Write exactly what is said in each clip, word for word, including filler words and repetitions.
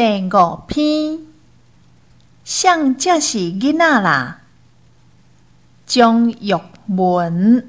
第五篇，谁才是囡仔啦？张玉文。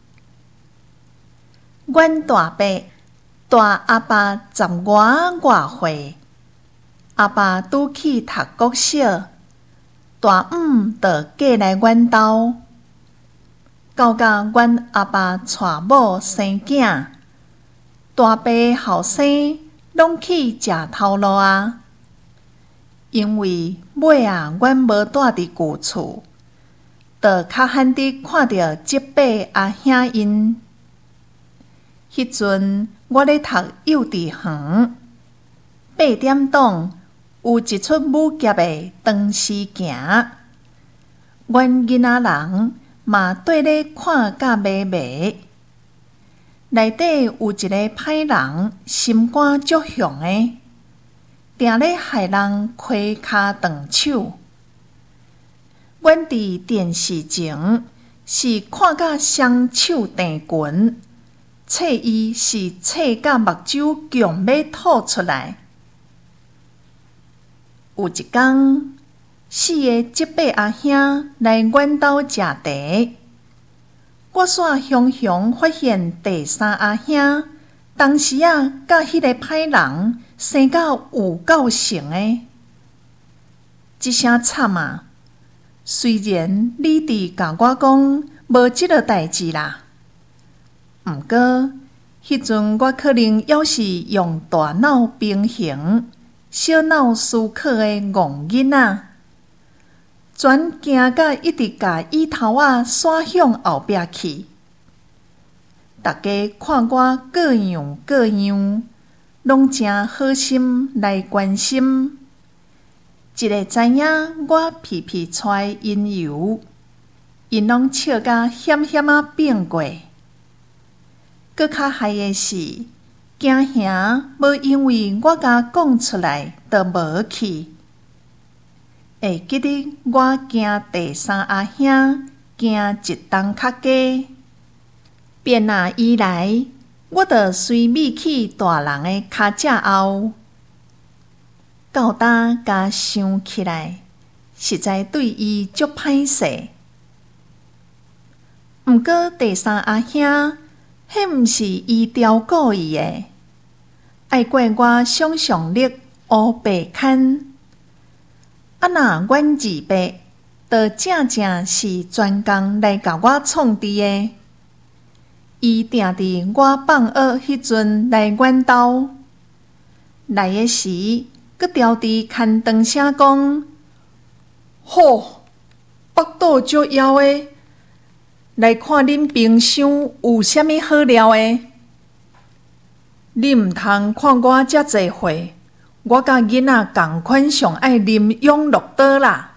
阮大伯大阿爸十外外岁，阿爸拄去读国小，大姆就嫁来阮兜。到甲阮阿爸娶某生囝，大伯后生拢去食头路啊。因为尾啊，阮无住伫旧厝，就较罕得看到即八阿兄因。迄阵我咧读幼稚园，八点钟有一出武侠的长时行，阮囡仔人嘛缀咧看甲迷迷。内底有一个歹人，心肝足雄的，定咧害人开骹断手。阮伫电视前是看甲双手定拳，册伊是册甲目睭强要吐出来。有一天，四个即八阿兄来阮兜食茶，我煞雄雄发现第三阿兄当时啊，甲迄个歹人生到有够像的。即声惨啊！虽然你伫甲我讲无即个代志啦，毋过迄阵我可能犹是用大脑平衡、小脑思考的戆囡仔，全惊甲一直甲椅头仔甩向后壁去。大家看我各样各样，拢真好心来关心。一个知影我皮皮出因由，因拢笑甲险险啊变过。搁较害的是，惊兄无因为我甲讲出来，就无去。会记得我惊第三阿兄惊一冬较加。变啊以来，我就随咪去大人的骹只后，到呾甲想起来，实在对伊足歹势。毋过第三阿兄，迄毋是伊刁故意的，爱怪我想象力乌白牵。啊若阮二伯，就正正是专工来甲我创治的。伊定伫我放学迄阵来阮兜，来的时，搁调伫牵长声讲：“吼，腹肚足枵的，来看恁冰箱有啥物好料的。你毋通看我遮济岁，我甲囡仔共款上爱啉养乐多啦。”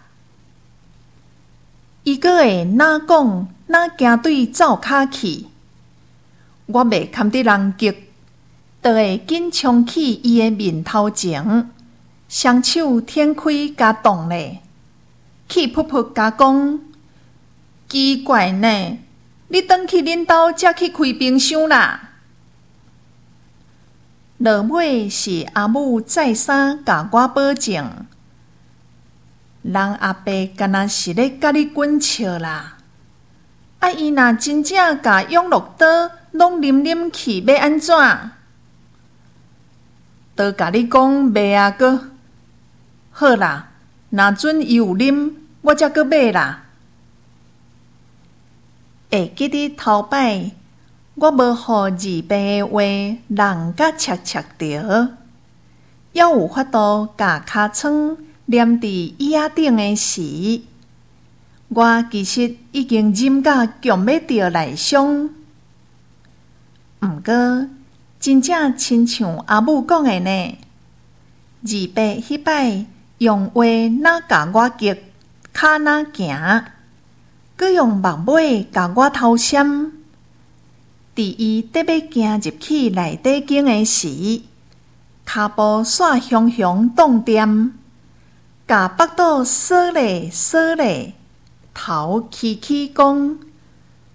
伊搁会哪讲哪行对灶骹去。我袂堪得人激，就会紧冲去伊的面头前，双手摊开甲动咧，气噗噗甲讲：“奇怪呢，你转去恁兜才去开冰箱啦！”落尾是阿母再三甲我保证，人阿伯敢若是咧甲你滚笑啦。啊，伊若真正甲养乐多拢啉啉去，要安怎？都甲你讲袂啊个，好啦，若准伊有啉，我才搁买啦。会记得头摆，我无互二伯的话人甲切切着，还有法度甲尻川黏伫椅仔顶的时，我其实已经忍甲强要着内伤。毋过，真正亲像阿母讲的呢，二伯迄摆用话哪甲我激，骹哪行，搁用目尾甲我偷闪。伫伊得要行入去内底间的时，骹步煞雄雄动点，甲腹肚锁咧锁咧，头起起讲：“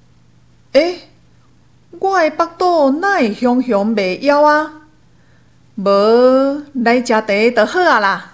诶、我的腹肚哪会雄雄袂枵啊？ 无来食茶就好啊啦。